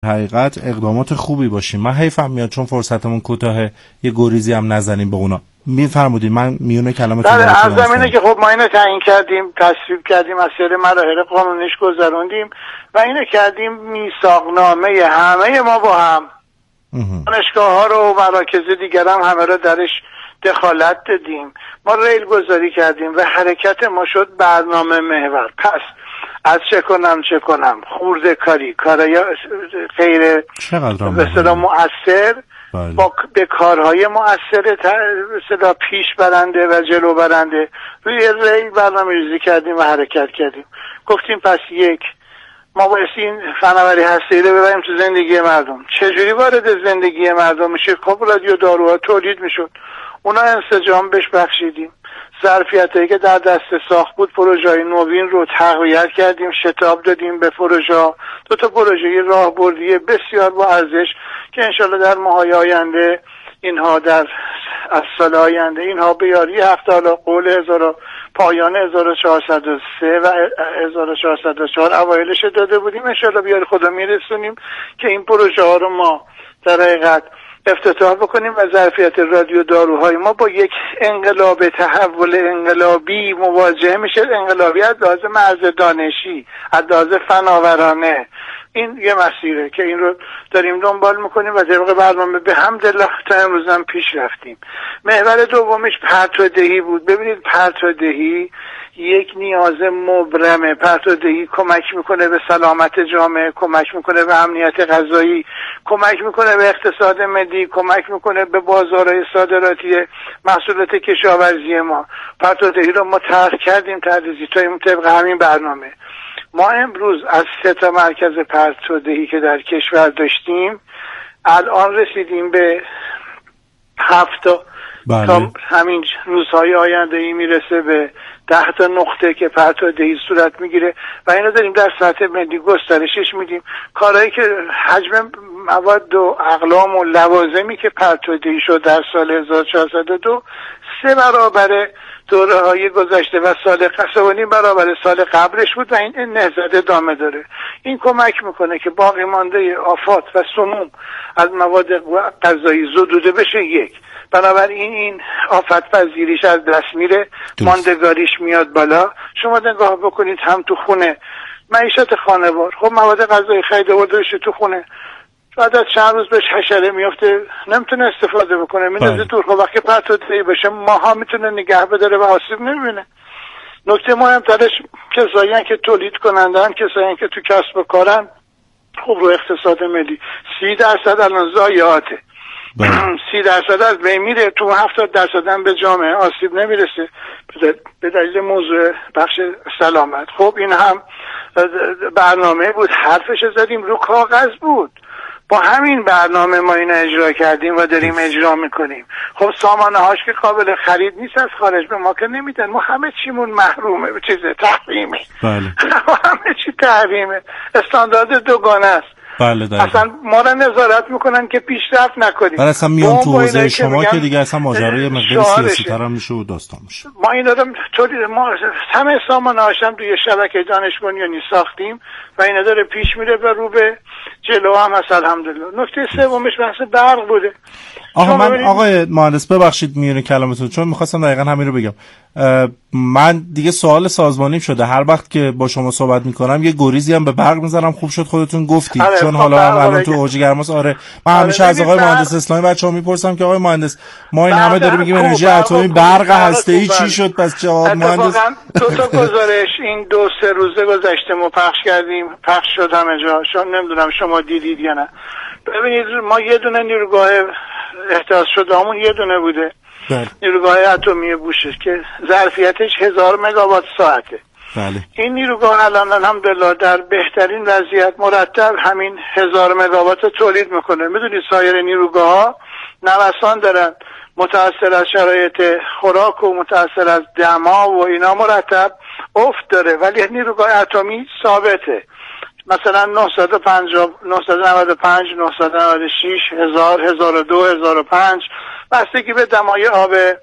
حقیقت اقدامات خوبی باشیم. من حیفم میاد چون فرصتمون کوتاهه یه گریزی هم نزنیم به اونا. میفرمودید من میونه کلامتون رو از زمینه که خب ما اینو تعیین کردیم، تصویب کردیم، از سری مراحل قانونیش گذروندیم و اینو کردیم میثاقنامه همه ما با هم، دانشگاه ها رو و مراکز دیگر هم همه رو درش دخالت دادیم. ما ریل گذاری کردیم و حرکت ما شد برنامه محور. پس از چه کنم خورده کارای غیر به اصطلاح مؤثر با به کارهای مؤثر به پیش برنده و جلو برنده روی ریل برنامه‌ریزی کردیم و حرکت کردیم. گفتیم پس یک، ما باید این فناوری هسته‌ای رو ببریم تو زندگی مردم. چجوری وارد زندگی مردم میشه؟ خب رادیو داروها تولید میشد، اونا انسجام بهش بخشیدیم. ظرفیتایی که در دست ساخت بود، پروژه‌های نوین رو تقویت کردیم، شتاب دادیم به پروژه. 2 پروژه راهبردی بسیار با ارزش که انشالله در ماهای آینده اینها از سال آینده اینها به یاری هفته قول پایان 1403 و 1404 اوایلش داده بودیم. انشالله به یاری خدا میرسونیم که این پروژه ها رو ما در حقیقت افتتاح بکنیم و ظرفیت رادیو داروهای ما با یک انقلاب تحول انقلابی مواجه میشه. انقلابی از لحاظ مرز دانشی، از لحاظ فناورانه. این یه مسیره که این رو داریم دنبال میکنیم و طبق برنامه به حمدالله تا امروز هم پیش رفتیم. محور دومش پرتودهی بود. ببینید پرتودهی یک نیاز مبرمه. پرتودهی کمک میکنه به سلامت جامعه، کمک میکنه به امنیت غذایی، کمک میکنه به اقتصاد ملی، کمک میکنه به بازارهای صادراتی محصولات کشاورزی ما. پرتودهی رو ما طرح کردیم، تحریزی طبق همین برنامه. ما امروز از 3 مرکز پرتودهی که در کشور داشتیم الان رسیدیم به 7 تا همین روزهای آینده ای میرسه به 10 نقطه که پرتودهی صورت میگیره و اینو داریم در سطح ملی گسترشش میدیم. کارهایی که حجم مواد و اقلام و لوازمی که پرتودهی شد در سال 1402 3 برابر دوره های گذشته و سال قصوانی برابر سال قبلش بود و این نهضت ادامه داره. این کمک میکنه که باقی مانده آفات و سموم از مواد غذایی زدوده بشه. یک، بنابراین این آفت پذیریش از دست میره، ماندگاریش میاد بالا. شما نگاه بکنید هم تو خونه معیشت خانوار، خب مواد غذایی خرید آورده بشه تو خونه، بعد از چند روز بهش حشره میفته، نمیتونه استفاده بکنه، میندازه دور. خب وقتی پرتودهی بشه ماها میتونه نگه بداره و آسیب نمیبینه. نکته مهمترش کسایی که تولید کنندن، کسایی که تو کسب و کارن، خوب رو اقتصاد ملی 30% الان ضایعاته. 30% از بین میره، تو 70% هم به جامعه آسیب نمیرسه به دلیل موضوع بخش سلامت. خب این هم برنامه بود، حرفش زدیم، رو کاغذ بود. با همین برنامه ما اینو اجرا کردیم و داریم اجرا میکنیم. خب سامانه هاش که قابل خرید نیست از خارج، به ما که نمیدن. ما همه چیمون محرومه، به چیز تحریمه. همه چی تحریمه، استاندارد دوگانه است. اصلا ما را نظارت میکنن که پیشرفت نکنیم. بعد اصلا میان تو حوزه شما که دیگه اصلا ماجرای مقدار سیاسی تر هم میشه و داستان میشه. ما اینا رو ما همه سامانه هاشم توی شبکه دانش بنیانی ساختیم و اینا داره پیش میره و رو به جلو هم هست الحمدلله. نکته سومش بحث برق بوده. من آقای مهندس ببخشید میونه کلامتون، چون میخواستم دقیقاً همین رو بگم. من دیگه سوال سازمانیم شده، هر وقت که با شما صحبت میکنم یه گریزی هم به برق میزنم. خوب شد خودتون گفتید، چون حالا هم الان تو اوج گرماست. من همیشه از آقای مهندس اسلامی بچه‌ها میپرسم که آقای مهندس ما این همه داریم میگیم انرژی اتمی، برق هسته‌ای چی شد؟ پس جواب مهندس 2 گزارش این 2-3 روزه گذشته ما پخش کردیم، پخش شد همه جا. نمیدونم شما دیدید یا نه. ببینید ما یه دونه نیروگاه احداث شدهمون یه دونه بوده، نیروگاه اتمی بوشهر که ظرفیتش 1000 مگاوات ساعته. این نیروگاه الان الحمدلله در بهترین وضعیت مرتب همین 1000 مگاوات رو تولید میکنه. میدونید سایر نیروگاه ها نوسان دارن، متأثر از شرایط خوراک و متأثر از دما و اینا مرتب افت داره، ولی نیروگاه اتمی ثابته. مثلا 950 995 996 1000 1002 1005 بستگی به دمای آب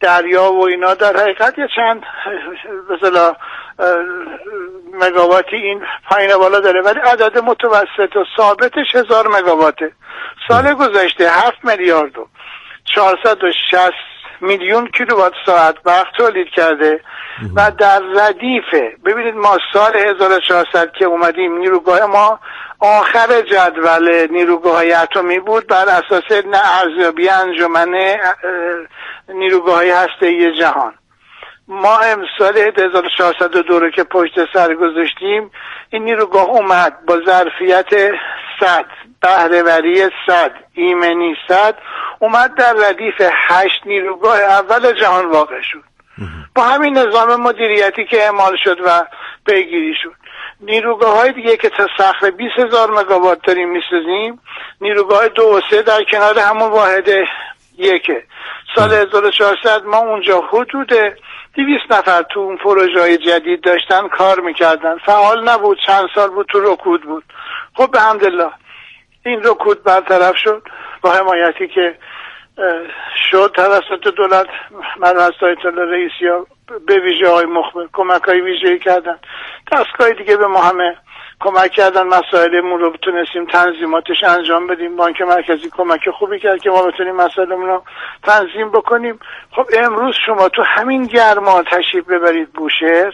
دریا و اینا در حقیقت یه چند مثلا مگاواتی این پایین بالا داره، ولی عدد متوسط و ثابتش 1000 مگاواته. سال گذشته 7 میلیارد و 460 میلیون کیلووات ساعت برق تولید کرده و در ردیفه. ببینید ما سال 1400 که اومدیم نیروگاه ما آخر جدول نیروگاه‌های اتمی بود بر اساس ارزیابی انجمن نیروگاه‌های هسته‌ای جهان. ما سال 1402 رو که پشت سر گذاشتیم این نیروگاه اومد با ظرفیت 100 بهره‌وری 100 ایمنی 100 اومد در ردیف 8 نیروگاه اول جهان واقع شد با همین نظام مدیریتی که اعمال شد و پیگیری شد. نیروگاه های دیگه که تا صخره 20,000 مگاوات داریم میسازیم، نیروگاه 2 و 3 در کنار همون واحد یکه. سال 1400 ما اونجا حدود 200 نفر تو اون پروژه های جدید داشتن کار میکردن، فعال نبود، چند سال بود تو رکود بود. خب به حمدالله این رکود برطرف شد با حمایتی که شد توسط دولت مرحوم آیت الله رئیسی ها به ویژه های مخبر کمک های ویژه‌ای کردن. دستگاه دیگه به ما همه کمک کردن، مسائلمون رو بتونستیم تنظیماتش انجام بدیم. بانک مرکزی کمک خوبی کرد که ما بتونیم مسائلمون رو تنظیم بکنیم. خب امروز شما تو همین گرما تشریف ببرید بوشهر،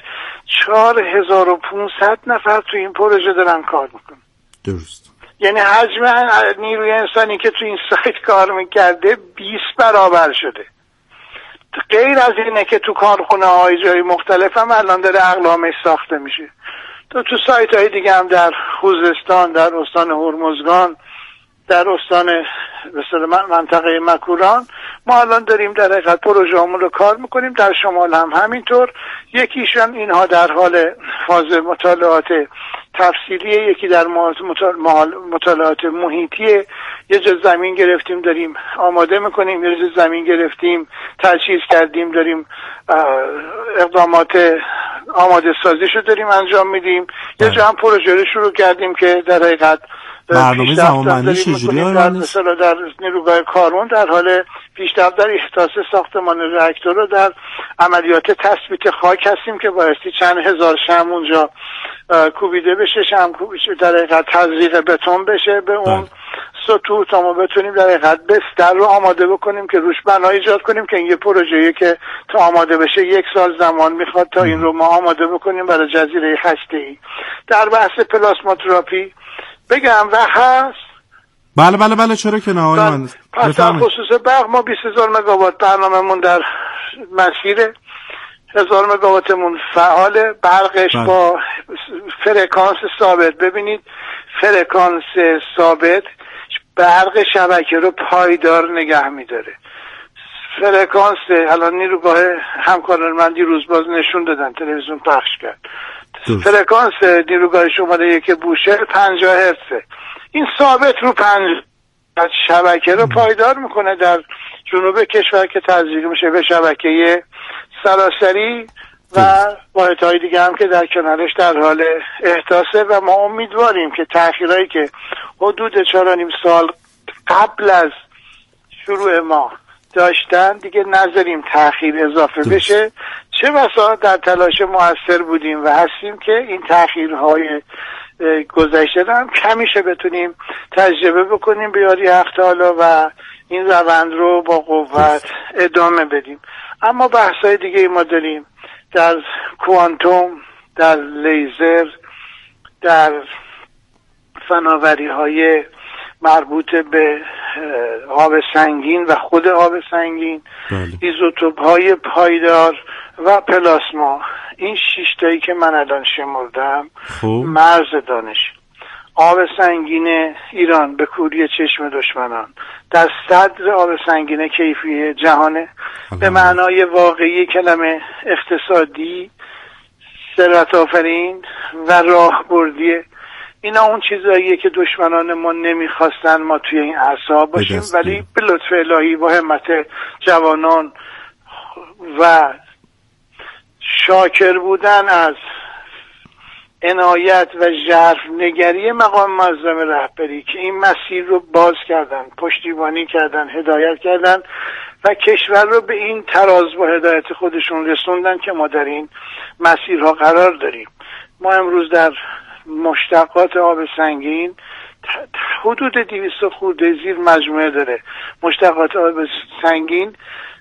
4500 نفر تو این پروژه دارن کار میکنن. درست. یعنی حجم نیروی انسانی که تو این سایت کار میکرده 20 برابر شده. غیر از اینه که تو کارخونه های جای مختلف هم الان داره اقلامش ساخته میشه. تو سایت های دیگه هم در خوزستان، در استان هرمزگان، در استان مثلا منطقه مکوران ما الان داریم در حقیقت پروژه همون رو کار میکنیم. در شمال هم همینطور. یکیشان اینها در حال فاز مطالعات تفصیلیه، یکی در مطالعات محیطیه. یه جا زمین گرفتیم داریم آماده میکنیم، یه جا زمین گرفتیم تجهیز کردیم داریم اقدامات آماده سازیشو داریم انجام میدیم. یه جا هم پروژه رو شروع کردیم که در حقیقت برنامه زمانبندی چجوریه؟ مثلا در نیروگاه کارون در حال پیشرفت در احداث ساختمان راکتور رو در عملیات تثبیت خاک هستیم که بایستی چند هزار شمع اونجا کوبیده بشه، شمع کوبیده در حقیقت تزریق بتون بشه به اون سطوح تا ما بتونیم در حقیقت بستر رو آماده بکنیم که روش بنا ایجاد کنیم که این یه پروژه‌ایه که تا آماده بشه 1 سال زمان میخواد تا این رو ما آماده بکنیم برای جزیره هسته‌ای. در بحث پلاسماتراپی بگم و هست. بله چرا که نه آقای مهندس. پس در خصوص برق ما 20,000 مگاوات برنامه‌مون در مسیر، 1000 مگاواتمون فعاله. برقش با فرکانس ثابت. ببینید فرکانس ثابت برق شبکه رو پایدار نگه می‌داره. فرکانس الان نیروگاه همکاران من دیروز باز نشون دادن، تلویزیون پخش کرد. فرکانس نیروگاه شماره 1 بوشهر 50 هرتزه. این ثابت رو 5 شبکه رو پایدار میکنه در جنوب کشور که تزریق میشه به شبکه سراسری و واحدهای دیگه هم که در کنارش در حال احداثه و ما امیدواریم که تأخیرایی که حدود 4.5 سال قبل از شروع ما داشتن دیگه نذاریم تأخیر اضافه بشه. چه بسا در تلاش مؤثر بودیم و هستیم که این تأخیرهای گذشته هم کمیشه بتونیم تجربه بکنیم به یاری حق تعالی و این روند رو با قوت ادامه بدیم. اما بحث‌های دیگه ما داریم در کوانتوم، در لیزر، در فناوری‌های مربوط به آب سنگین و خود آب سنگین، ایزوتوپ‌های پایدار و پلاسما. این 6 تایی که من الان شمردم مرز دانش. آب سنگین ایران به کوری چشم دشمنان در صدر آب سنگین کیفی جهانه، به معنای واقعی کلمه اقتصادی، ثروت آفرین و راهبردیه. اینا اون چیزاییه که دشمنان ما نمیخواستن ما توی این عرصه باشیم، ولی به لطف الهی با همت جوانان و شاکر بودن از عنایت و ژرف نگری مقام معظم رهبری که این مسیر رو باز کردن، پشتیبانی کردن، هدایت کردن و کشور رو به این تراز با هدایت خودشون رسوندن که ما در این مسیرها قرار داریم. ما امروز در مشتقات آب سنگین حدود 200 خورده زیر مجموعه داره. مشتقات آب سنگین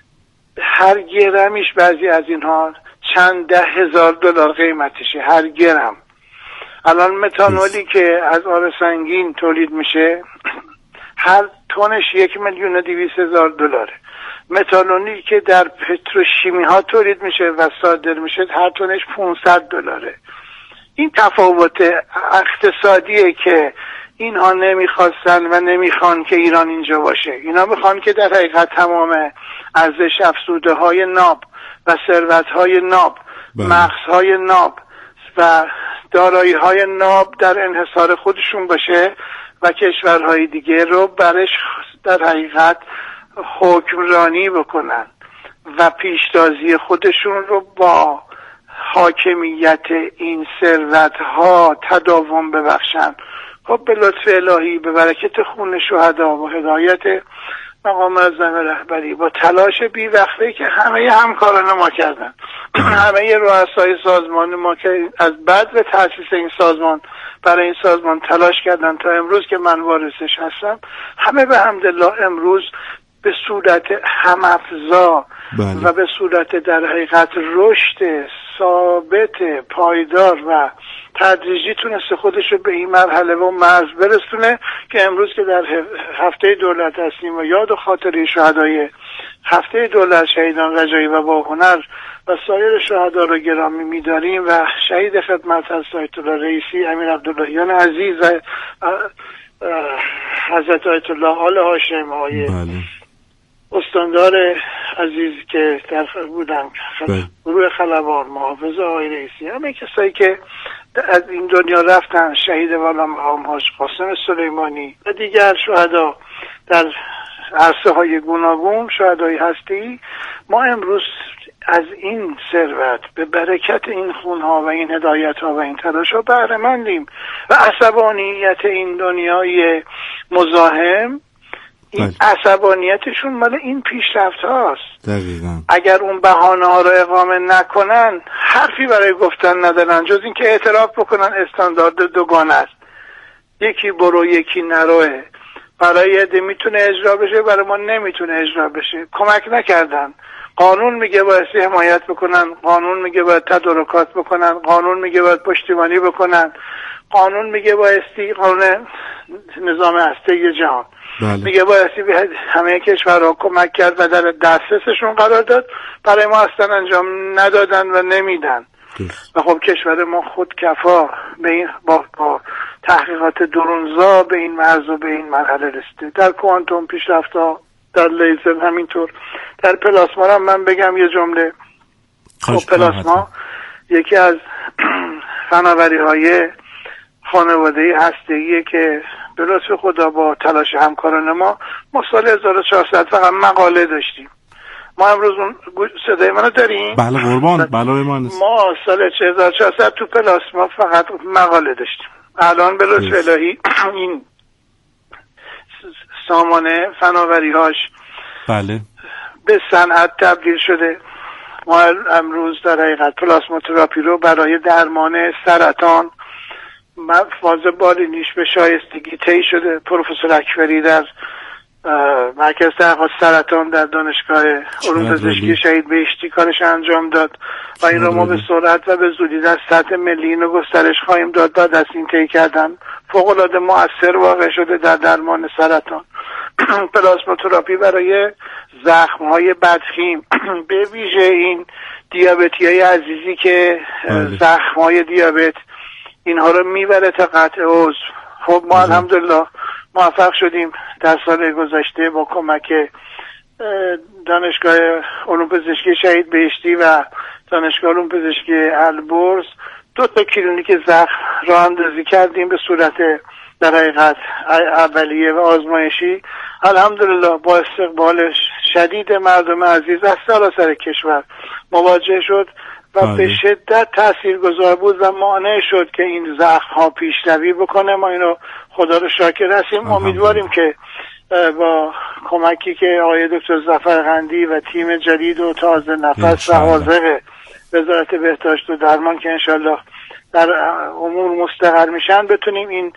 هر گرمیش بعضی از اینها چند ده هزار دلار قیمتشه هر گرم. الان متانولی که از آب سنگین تولید میشه هر تونش 1,200,000 دلاره. متانولی که در پتروشیمی ها تولید میشه و صادر میشه هر تونش 500 دلاره. این تفاوت اقتصادیه که اینها نمیخواستن و نمیخوان که ایران اینجا باشه. اینا میخوان که در حقیقت تمام ارزش افزوده های ناب و ثروت های ناب، مغزهای ناب و دارایی های ناب در انحصار خودشون باشه و کشورهای دیگه رو برش در حقیقت حکمرانی بکنن و پیشتازی خودشون رو با حاکمیت این ثروت ها تداوم ببخشن. خب به لطف الهی، به برکت خون شهدا و هدایت مقام معظم رهبری، با تلاش بی‌وقفه‌ای که همه همکاران ما کردن، همه رؤسای سازمان ما که از بعد به تأسیس این سازمان برای این سازمان تلاش کردن تا امروز که من وارثش هستم، همه به حمدالله امروز به صورت هم‌افزا و به صورت در حقیقت رشد ثابت پایدار و تدریجی تونسته خودش رو به این مرحله و مرز برسونه که امروز که در هفته دولت هستیم و یاد و خاطره شهدای هفته دولت شهیدان رجایی و با هنر و سایر شهدا رو گرامی می‌داریم و شهید خدمت هست آیت الله رئیسی، امیر عبداللهیان عزیز و حضرت آیت الله آل هاشم، آقای استاندار عزیز که در بودن، گروه خلبان، محافظ آقای رئیسی، همه کسایی که از این دنیا رفتن، شهید والا مقام حاج قاسم سلیمانی و دیگر شهدا در عرصه های گوناگون، شهدای هستی. ما امروز از این ثروت به برکت این خونها و این هدایت ها و این تلاش ها بهره مندیم و عصبانیت این دنیای مزاحم، این عصبانیتشون مال این پیشرفت هاست. دقیقاً. اگر اون بهانه ها رو اقامه نکنن حرفی برای گفتن ندارن جز این که اعتراف بکنن استاندارد دوگانه است، یکی برو یکی نروه. برای عده میتونه اجرا بشه، برای ما نمیتونه اجرا بشه. کمک نکردن. قانون میگه باید حمایت بکنن، قانون میگه باید تدارکات بکنن، قانون میگه باید پشتیبانی بکنن، قانون میگه بایستی قانون نظام هسته جهان میگه بایستی به همه کشورها کمک کرد و در دسترسشون قرار داد. برای ما اصلا انجام ندادن و نمیدن و خب کشور ما خود کفا به این با تحقیقات درونزا به این مرز و به این مرحله رسیده. در کوانتوم پیشرفت‌ها، در لیزر همینطور، در پلاسما هم من بگم یه جمله. خب پلاسما یکی از فناوری‌های خانواده هسته‌ایه که به لطف خدا با تلاش همکاران ما سال 1400 فقط مقاله داشتیم. ما امروز صدای منو داریم؟ بله قربان، بله ایمان. ما سال 1400 تو پلاسما فقط مقاله داشتیم. الان به لطف الهی این سامانه فناوری‌هاش بله به صنعت تبدیل شده. ما امروز در حقیقت پلاسما تراپی رو برای درمان سرطان فاز بالینیش به شایستگی طی شده. پروفسور اکبری در مرکز تحقیقات سرطان در دانشگاه علوم پزشکی شهید بهشتی کارش انجام داد و این رو ما به سرعت و به زودی در سطح ملی اینو گسترش خواهیم داد. بعد از این طی کردن فوق‌العاده مؤثر واقع شده در درمان سرطان. پلاسما تراپی برای زخم‌های بدخیم، به ویژه این دیابتی‌های عزیزی که زخم‌های دیابت اینها رو میبره تا قطع عضو. خب ما الحمدلله موفق شدیم در سال گذشته با کمک دانشگاه علوم پزشکی شهید بهشتی و دانشگاه علوم پزشکی البرز 2 کلینیک زخم راه اندازی کردیم به صورت در حقیقت اولیه و آزمایشی. الحمدلله با استقبال شدید مردم عزیز از سراسر کشور مواجه شد و به شدت تاثیرگذار بود و مانع شد که این زخم ها پیشروی بکنه. ما اینو خدا رو شاکر هستیم. امیدواریم که با کمکی که آقای دکتر ظفرقندی و تیم جدید و تازه نفس و حاضق وزارت بهداشت و درمان که انشالله در امور مستقر میشن بتونیم این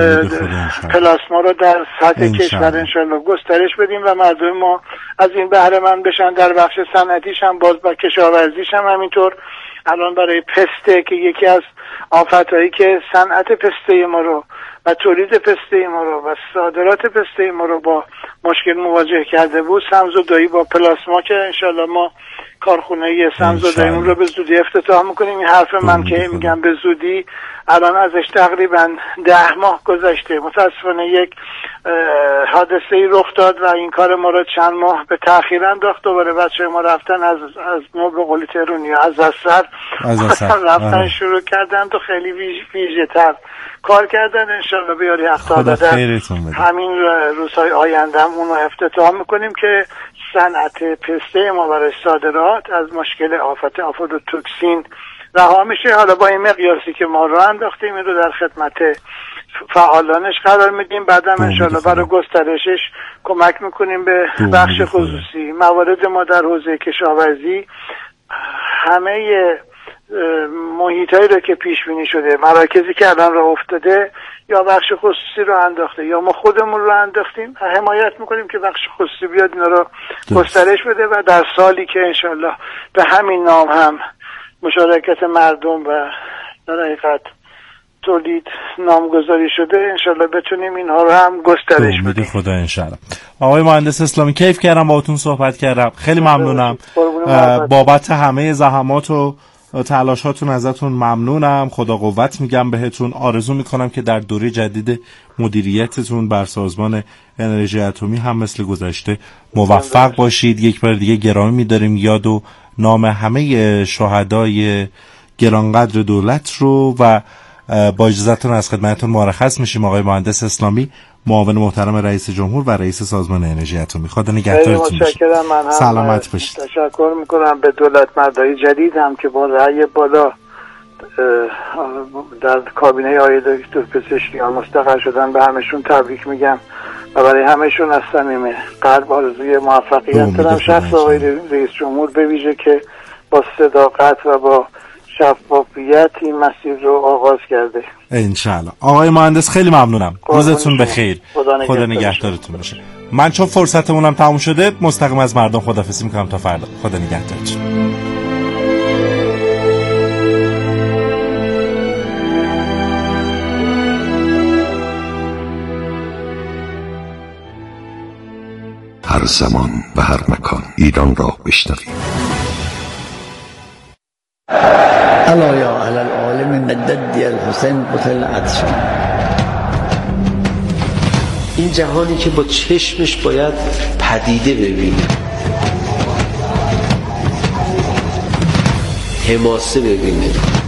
پلاسما رو در سطح کشور انشالله گسترش بدیم و مردم ما از این بهره مند بشن. در بخش صنعتیش هم باز با کشاورزیش هم همینطور. الان برای پسته که یکی از آفتایی که صنعت پسته ما رو و تولید پسته ما رو و صادرات پسته ما رو با مشکل مواجه کرده بود، سمزدایی با پلاسما که انشالله ما کارخونه سمزداییمون رو به زودی افتتاح میکنیم. این حرف من که میگم به زودی، الان ازش تقریبا 10 ماه گذشته. متاسفانه یک حادثه‌ای رخ داد و این کار ما رو چند ماه به تأخیر انداخت. دوباره بچه ما رفتن از نو به قول تهرونی از سر رفتن شروع کردن و خیلی ویژه تر کار کردن. انشالله بیاری اختار در همین روزهای آینده هم اونو افتتاح میکنیم که صنعت پسته ما برای صادرات از مشکل آفت آفلاتوکسین رها میشه. حالا با این مقیاسی که ما راه انداختیم این رو در خدمت فعالانش قرار میدیم. بعدم انشالله برای گسترشش کمک میکنیم به بخش خصوصی. موارد ما در حوزه کشاورزی همه محیطایی رو که پیش بینی شده، مراکزی که الان راه افتاده یا بخش خصوصی رو انداخته یا ما خودمون رو انداختیم، حمایت میکنیم که بخش خصوصی بیاد اینا رو گسترش بده و در سالی که انشالله به همین نام هم مشارکت مردم و در حقیقت تولید نامگذاری شده، انشالله بتونیم اینها رو هم گسترش بدیم. خدا انشالله. آقای مهندس اسلامی کیف کردم باهاتون صحبت کردم. خیلی ممنونم بابت همه زحمات و تلاشاتون. ازتون ممنونم. خدا قوت میگم بهتون. آرزو میکنم که در دوره جدید مدیریتتون بر سازمان انرژی اتمی هم مثل گذشته موفق باشید. یک بار دیگه گرامی می‌داریم یاد و نام همه شهدای گرانقدر دولت رو و با اجازهتون از خدمتتون مرخص میشیم. آقای مهندس اسلامی، معاون محترم رئیس جمهور و رئیس سازمان انرژی اتمی، خدا نگهدارتون باشه. سلامت باشید. تشکر میکنم به دولت مردای جدید هم که با رأی بالا در کابینه آقای دکتر پزشکیان مستقر شدن. به همشون تبریک میگم و برای همشون از صمیم قلب آرزوی موفقیت دارم. شخص آقای رئیس جمهور به ویژه که با صداقت و با شفافیت این مسیر رو آغاز کرده. انشالله. آقای مهندس خیلی ممنونم. روزتون بخیر. خدا نگهدارتون باشه. من چون فرصتمونم تموم شده مستقیم از مردم خداحافظی میکنم تا فردا. خدا نگهدارتون. هر زمان و هر مکان ایران را بشنوید. الا یا اهل العالم مدد الحسین قتل عطشان. این جهانی که با چشمش باید پدیده ببینه، حماسه ببینه،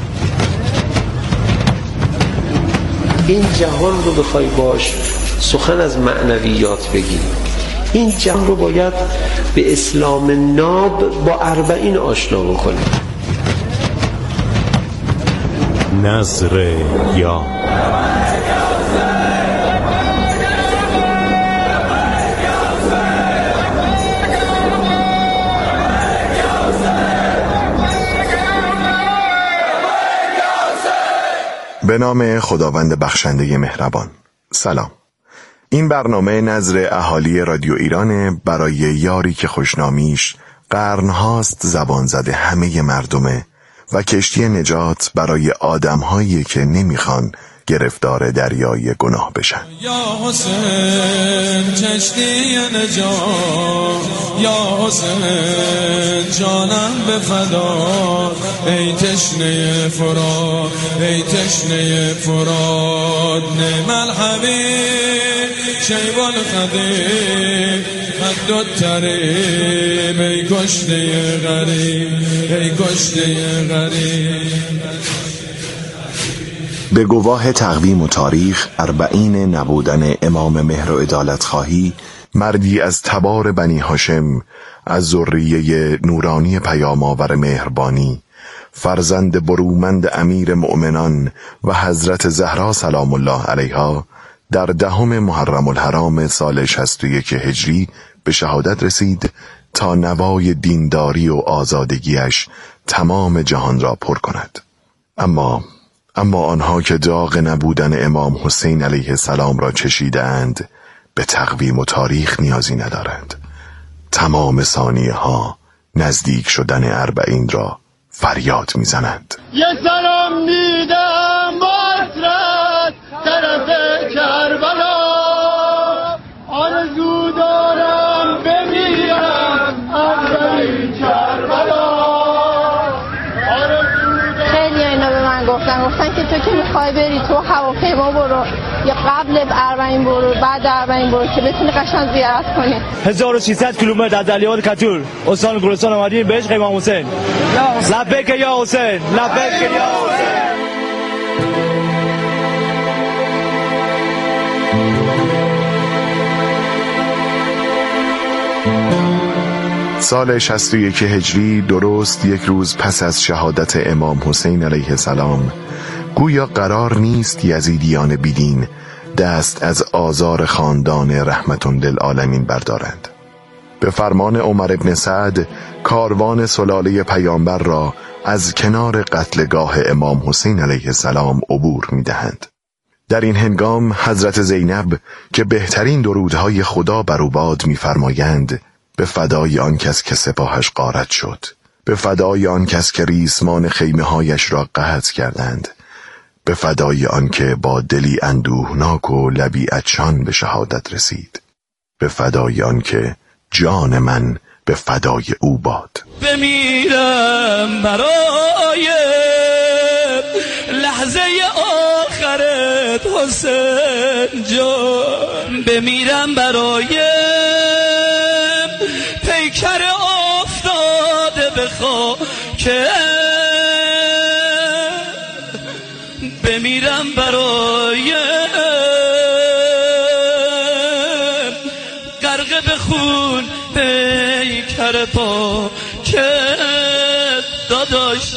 این جهان رو بخوای باش سخن از معنویات بگی، این جهان رو باید به اسلام ناب با 40 آشنا بکنی. نظر یا به نام خداوند بخشنده مهربان. سلام. این برنامه نظر اهالی رادیو ایران برای یاری که خوشنامیش قرنهاست زبان زده همه مردمه و کشتی نجات برای آدم‌هایی که نمیخوان گرفتار دریای گناه بشن. یا حسین کشتی نجات، یا حسین جانم به فدا، ای تشنه فرات، ای تشنه فرات، نعم الحبیب شیب القدیم قد الطریب، ای کشته غریب، ای کشته غریب. به گواه تقویم و تاریخ 40 نبودن امام مهر و عدالت خواهی، مردی از تبار بنی هاشم، از ذریه نورانی پیام آور مهربانی، فرزند برومند امیر مؤمنان و حضرت زهرا سلام الله علیها در 10 محرم الحرام سال 61 هجری به شهادت رسید تا نوای دینداری و آزادگیش تمام جهان را پر کند. اما آنها که داغ نبودن امام حسین علیه السلام را چشیدند به تقویم و تاریخ نیازی ندارند. تمام ثانیه ها نزدیک شدن 40 را فریاد میزنند. یه سلام میدم باسرت طرف کربلا، آرزو دارم بمیرم اول کربلا. خیلی اینا به من گفتن که تو که میخوای بری تو هواپیما برو یا قبل 40 برو بعد 40 برو که بتونی قشنگ زیارت کنی. 1600 کیلومتر از علیان کتور استان گلستان آمدیم به عشق امام حسین. لبیک یا حسین، لبیک یا حسین. سال 61 هجری درست 1 روز پس از شهادت امام حسین علیه السلام گویا قرار نیست یزیدیان بیدین دست از آزار خاندان رحمت للعالمین بردارند. به فرمان عمر ابن سعد کاروان سلاله پیامبر را از کنار قتلگاه امام حسین علیه السلام عبور می‌دهند. در این هنگام حضرت زینب که بهترین درودهای خدا بر او باد می‌فرمایند به فدای آن کس که سپاهش غارت شد، به فدای آن کس که ریسمان خیمه‌هایش را قطع کردند، به فدای آن که با دلی اندوهناک و لبی عطشان به شهادت رسید، به فدای آن که جان من به فدای او باد. بمیرم برای لحظه آخرت حسین جان، بمیرم برای پیکر افتاده به خاک، بمیرم برای غرق به خون پیکر پا که داداش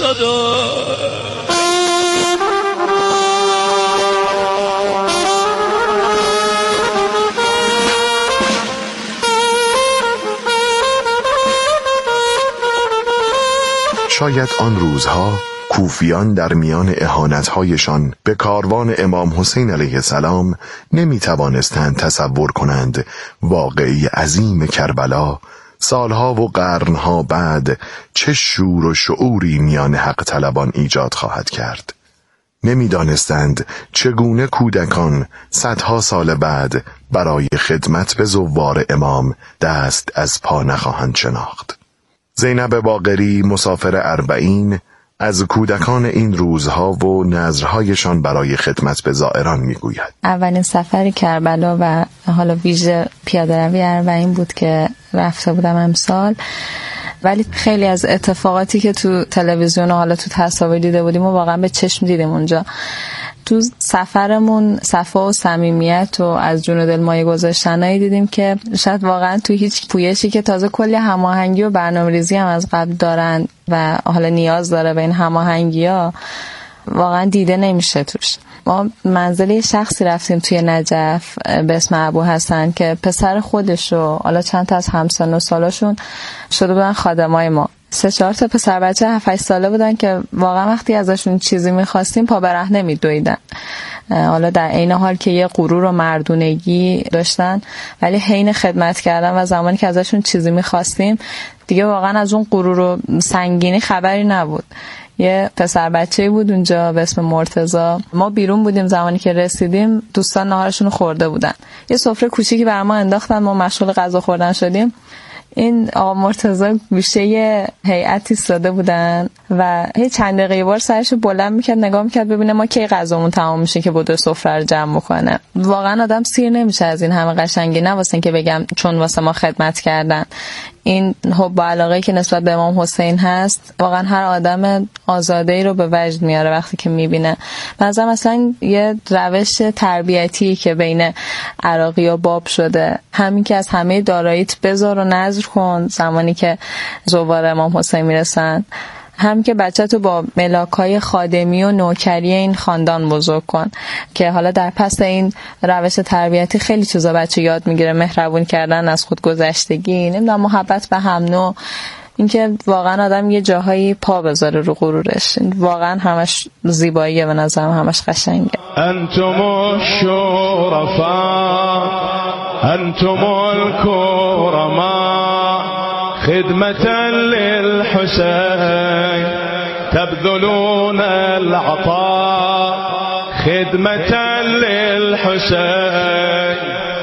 شاید آن روزها کوفیان در میان اهانت‌هایشان به کاروان امام حسین علیه السلام نمی‌توانستند تصور کنند واقعه عظیم کربلا سالها و قرنها بعد چه شور و شعوری میان حق طلبان ایجاد خواهد کرد. نمی‌دانستند چگونه کودکان صدها سال بعد برای خدمت به زوار امام دست از پا نخواهند شناخت. زینب باقری مسافر 40 از کودکان این روزها و نذرهایشان برای خدمت به زائران میگوید. اولین سفر کربلا و حالا ویژه پیاده روی 40 بود که رفته بودم امسال، ولی خیلی از اتفاقاتی که تو تلویزیون و حالا تو تصاویر دیده بودیم و واقعا به چشم دیدیم اونجا. تو سفرمون صفا و صمیمیت و از جون و دل مایه گذاشتنایی دیدیم که شاید واقعا تو هیچ پویشی که تازه کلی هماهنگی و برنامه‌ریزی هم از قبل دارن و حالا نیاز داره به این هماهنگی‌ها واقعا دیده نمیشه توش. ما منزل شخصی رفتیم توی نجف به اسم ابو حسن که پسر خودش و حالا چند تا از همسن و سالاشون شده بودن خادمای ما. 3-4 تا پسر بچه 7-8 ساله بودن که واقعا وقتی ازشون چیزی می‌خواستیم پا به ره نمی‌دویدن. حالا در عین حال که یه غرور و مردونگی داشتن، ولی حین خدمت کردن و زمانی که ازشون چیزی می‌خواستیم دیگه واقعا از اون غرور و سنگینی خبری نبود. یه پسر بچه‌ای بود اونجا به اسم مرتضی. ما بیرون بودیم زمانی که رسیدیم، دوستان ناهارشون رو خورده بودن. یه سفره کوچیکی برای ما انداختن، ما مشغول غذا خوردن شدیم. این آقا مرتضی گوشه هیئت ایستاده بودن و هی چند دقیقه یه بار سرش بلند میکرد نگاه میکرد ببینه ما کی غذامون تمام میشه که بوده سفره رو جمع بکنه. واقعا آدم سیر نمیشه از این همه قشنگی، نه واسه اینکه بگم چون واسه ما خدمت کردن. این حب و علاقه‌ای که نسبت به امام حسین هست واقعا هر آدم آزاده‌ای رو به وجد میاره وقتی که میبینه. مثلا یه روش تربیتی که بین عراقی‌ها باب شده، همین که از همه داراییت بذار و نذر کن زمانی که زوار امام حسین میرسن. هم که بچه تو با ملاک‌های خادمی و نوکری این خاندان بزرگ کن که حالا در پس این روش تربیتی خیلی چیزا بچه یاد میگیره، مهربون کردن، از خودگذشتگی، نمیدونم محبت به هم نوع، اینکه واقعا آدم یه جاهایی پا بذاره رو غرورش. واقعا همش زیباییه، به نظرم همش قشنگه. انتم الشرفاء انتم الكرماء خدمة للحسين تبذلون العطاء خدمة للحسين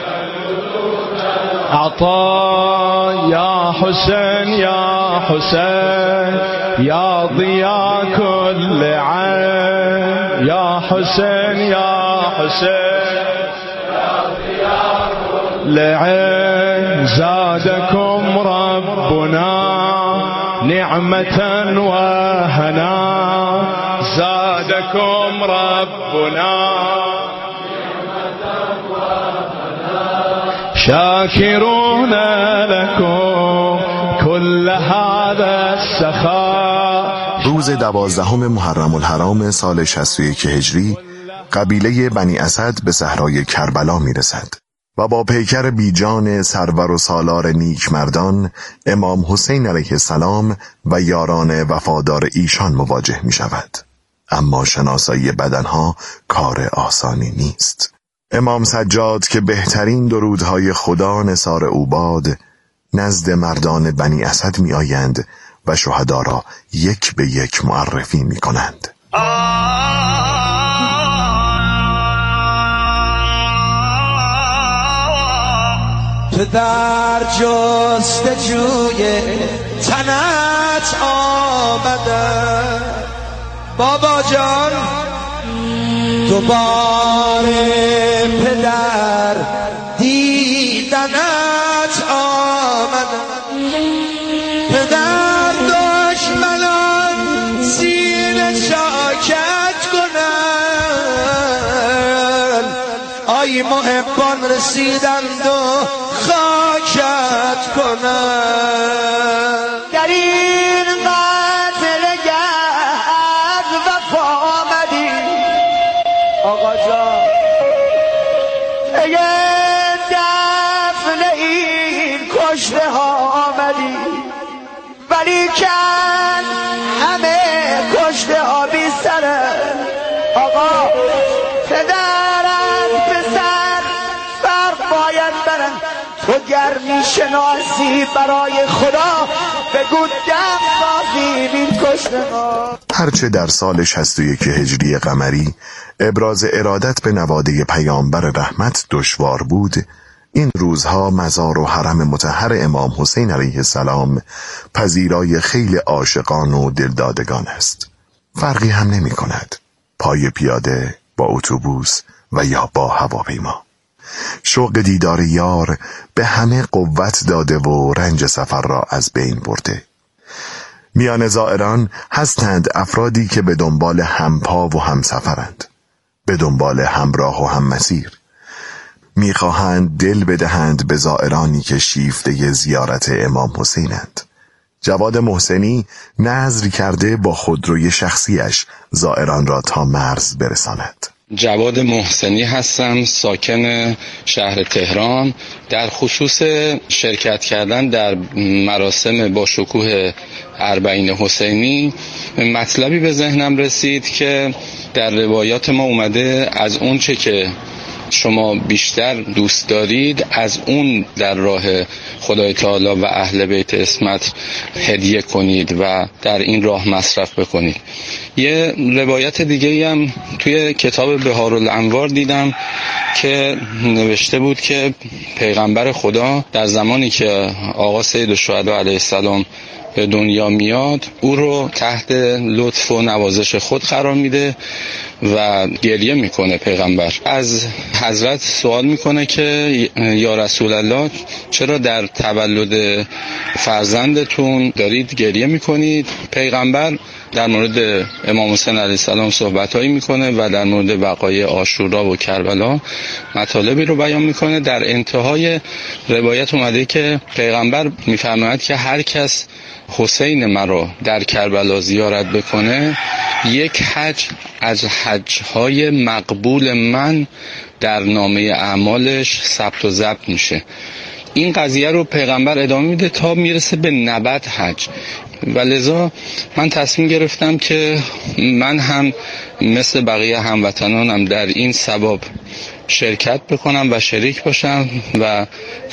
عطاء يا حسين يا حسين يا ضياء كل عين يا حسين يا حسين يا ضياء كل عين زادكم ربنا نعمة وهنا زادكم ربنا شاكرون لكم كل هذا السخاء. روز 12 محرم الحرام سال 61 هجری قبیله بنی اسد به صحرای کربلا میرسد و با پیکر بیجان سرور و سالار نیکمردان امام حسین علیه السلام و یاران وفادار ایشان مواجه می شود. اما شناسایی بدنها کار آسانی نیست. امام سجاد که بهترین درودهای خدا نثار او باد نزد مردان بنی اسد می آیند و شهدا را یک به یک معرفی می کنند. پدر جستجوی تنت آمده بابا جان دوباره پدر دیدنت آمده پدر دشمنان زیر شاکت کنن آی محبان رسیدند و خاکت کنن در این قتل گرد وفا آمدی آقا جان اگه دفن این کشته ها آمدی ولی کن همه کشته ها بی سره آقا پدرم پسر فرق باید برن تو گر میشناسی برای خدا بگو دم بازی این کشته ها. هرچه در سال 61 هجری قمری ابراز ارادت به نواده پیامبر رحمت دشوار بود، این روزها مزار و حرم مطهر امام حسین علیه السلام پذیرای خیلی عاشقان و دلدادگان است. فرقی هم نمی کند پای پیاده، با اتوبوس و یا با هواپیما. شوق دیدار یار به همه قوت داده و رنج سفر را از بین برده. میان زائران هستند افرادی که به دنبال همپا و همسفرند، به دنبال همراه و هم مسیر. میخواهند دل بدهند به زائرانی که شیفته زیارت امام حسینند. جواد محسنی نذر کرده با خودروی شخصیش زائران را تا مرز برساند. جواد محسنی هستم، ساکن شهر تهران. در خصوص شرکت کردن در مراسم با شکوه اربعین حسینی مطلبی به ذهنم رسید که در روایات ما اومده از اون چه که شما بیشتر دوست دارید از اون در راه خدای تعالی و اهل بیت اسمت هدیه کنید و در این راه مصرف بکنید. یه روایت دیگه هم توی کتاب بهارالانوار دیدم که نوشته بود که پیغمبر خدا در زمانی که آقا سید الشهدا علیه السلام به دنیا میاد او رو تحت لطف و نوازش خود قرار میده و گریه میکنه. پیغمبر از حضرت سوال میکنه که یا رسول الله چرا در تولد فرزندتون دارید گریه میکنید؟ پیغمبر در مورد امام حسین علیه السلام صحبتایی میکنه و در مورد وقایع عاشورا و کربلا مطالبی رو بیان میکنه. در انتهای روایت اومده که پیغمبر میفرماید که هر کس حسین مرا در کربلا زیارت بکنه، یک حج از حج‌های مقبول من در نامه اعمالش ثبت و ضبط میشه. این قضیه رو پیغمبر ادامه میده تا میرسه به 90 حج. و لذا من تصمیم گرفتم که من هم مثل بقیه هموطنانم در این ثواب شرکت بکنم و شریک باشم و